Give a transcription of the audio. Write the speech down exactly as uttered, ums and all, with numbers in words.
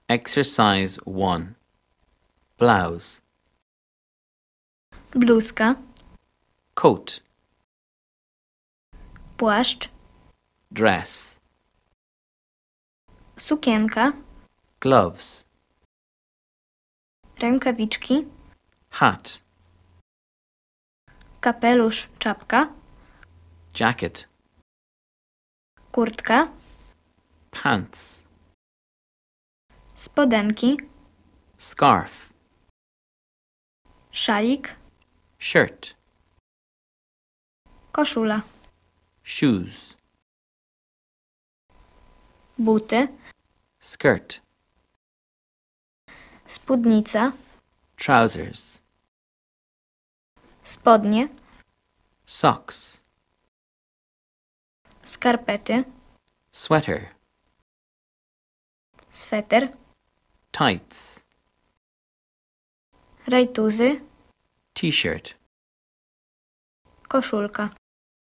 Exercise one. Blouse. Bluzka, Coat. płaszcz, Dress. sukienka, Gloves. rękawiczki, Hat. kapelusz, czapka, Jacket. kurtka, Pants. spodenki, Scarf. szalik, Shirt. koszula, Shoes. buty, Skirt. spódnica, Trousers. spodnie, Socks. skarpety, Sweater. sweter, Tights. rajtuzy, T-shirt. koszulka.